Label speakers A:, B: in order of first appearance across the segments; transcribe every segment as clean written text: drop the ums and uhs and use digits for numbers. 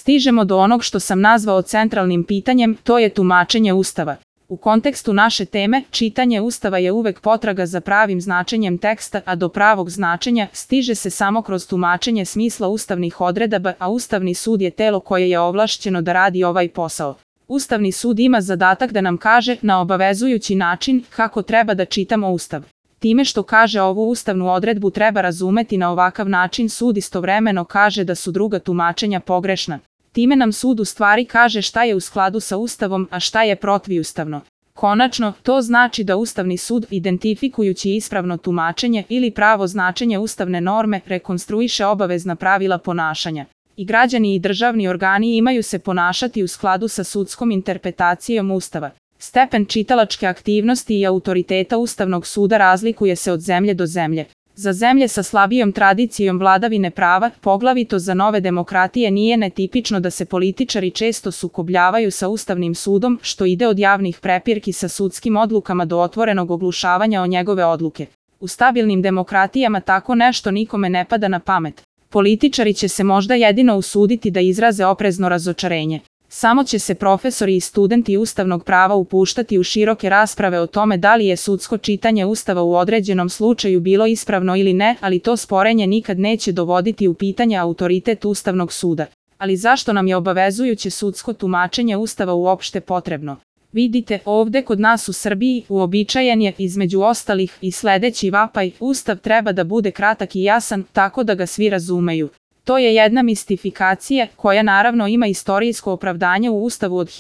A: stižemo do onog što sam nazvao centralnim pitanjem, to je tumačenje Ustava. U kontekstu naše teme, čitanje Ustava je uvek potraga za pravim značenjem teksta, a do pravog značenja stiže se samo kroz tumačenje smisla ustavnih odredaba, a Ustavni sud je telo koje je ovlašćeno da radi ovaj posao. Ustavni sud ima zadatak da nam kaže na obavezujući način kako treba da čitamo Ustav. Time što kaže ovu ustavnu odredbu treba razumeti na ovakav način, sud istovremeno kaže da su druga tumačenja pogrešna. Time nam sud u stvari kaže šta je u skladu sa Ustavom, a šta je protivustavno. Konačno, to znači da Ustavni sud, identifikujući ispravno tumačenje ili pravo značenje ustavne norme, rekonstruiše obavezna pravila ponašanja. I građani i državni organi imaju se ponašati u skladu sa sudskom interpretacijom Ustava. Stepen čitalačke aktivnosti i autoriteta Ustavnog suda razlikuje se od zemlje do zemlje. Za zemlje sa slabijom tradicijom vladavine prava, poglavito za nove demokratije, nije netipično da se političari često sukobljavaju sa Ustavnim sudom, što ide od javnih prepirki sa sudskim odlukama do otvorenog oglušavanja o njegove odluke. U stabilnim demokratijama tako nešto nikome ne pada na pamet. Političari će se možda jedino usuditi da izraze oprezno razočarenje. Samo će se profesori i studenti ustavnog prava upuštati u široke rasprave o tome da li je sudsko čitanje Ustava u određenom slučaju bilo ispravno ili ne, ali to sporenje nikad neće dovoditi u pitanje autoritet Ustavnog suda. Ali zašto nam je obavezujuće sudsko tumačenje Ustava uopšte potrebno? Vidite, ovde kod nas u Srbiji uobičajen je, između ostalih, i sledeći vapaj: Ustav treba da bude kratak i jasan, tako da ga svi razumeju. To je jedna mistifikacija koja naravno ima istorijsko opravdanje u Ustavu od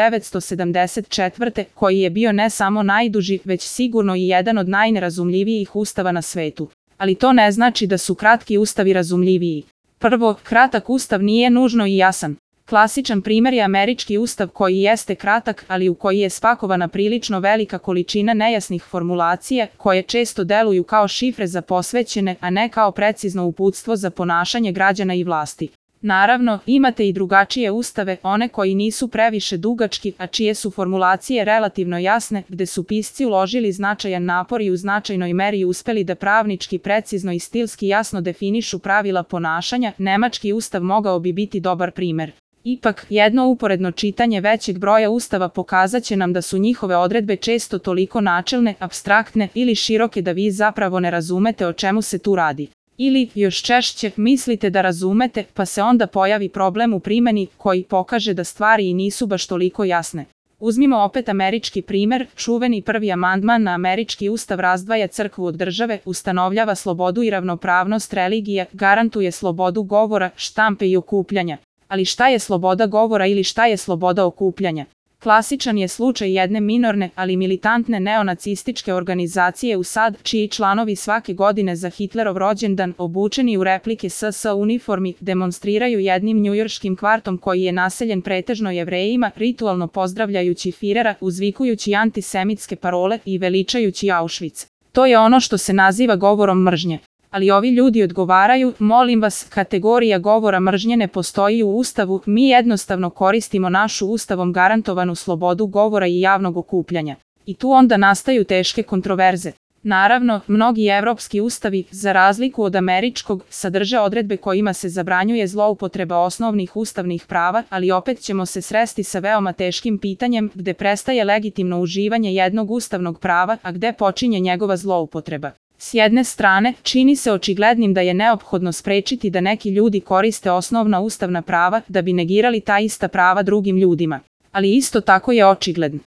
A: 1974. koji je bio ne samo najduži, već sigurno i jedan od najnerazumljivijih ustava na svetu. Ali to ne znači da su kratki ustavi razumljiviji. Prvo, kratak ustav nije nužno i jasan. Klasičan primer je američki ustav koji jeste kratak, ali u koji je spakovana prilično velika količina nejasnih formulacija koje često deluju kao šifre za posvećene, a ne kao precizno uputstvo za ponašanje građana i vlasti. Naravno, imate i drugačije ustave, one koji nisu previše dugački, a čije su formulacije relativno jasne, gde su pisci uložili značajan napor i u značajnoj meri uspeli da pravnički, precizno i stilski jasno definišu pravila ponašanja. Nemački ustav mogao bi biti dobar primer. Ipak, jedno uporedno čitanje većeg broja ustava pokazaće nam da su njihove odredbe često toliko načelne, apstraktne ili široke da vi zapravo ne razumete o čemu se tu radi. Ili, još češće, mislite da razumete, pa se onda pojavi problem u primeni koji pokaže da stvari i nisu baš toliko jasne. Uzmimo opet američki primer, čuveni prvi amandman na američki ustav razdvaja crkvu od države, ustanovljava slobodu i ravnopravnost religija, garantuje slobodu govora, štampe i okupljanja. Ali šta je sloboda govora ili šta je sloboda okupljanja? Klasičan je slučaj jedne minorne, ali militantne neonacističke organizacije USAD, čiji članovi svake godine za Hitlerov rođendan, obučeni u replike SS uniformi, demonstriraju jednim njujorškim kvartom koji je naseljen pretežno Jevrejima, ritualno pozdravljajući Firera, uzvikujući antisemitske parole i veličajući Auschwitz. To je ono što se naziva govorom mržnje. Ali ovi ljudi odgovaraju: molim vas, kategorija govora mržnje ne postoji u Ustavu, mi jednostavno koristimo našu Ustavom garantovanu slobodu govora i javnog okupljanja. I tu onda nastaju teške kontroverze. Naravno, mnogi evropski ustavi, za razliku od američkog, sadrže odredbe kojima se zabranjuje zloupotreba osnovnih ustavnih prava, ali opet ćemo se sresti sa veoma teškim pitanjem gde prestaje legitimno uživanje jednog ustavnog prava, a gde počinje njegova zloupotreba. S jedne strane, čini se očiglednim da je neophodno sprečiti da neki ljudi koriste osnovna ustavna prava da bi negirali ta ista prava drugim ljudima. Ali isto tako je očigledno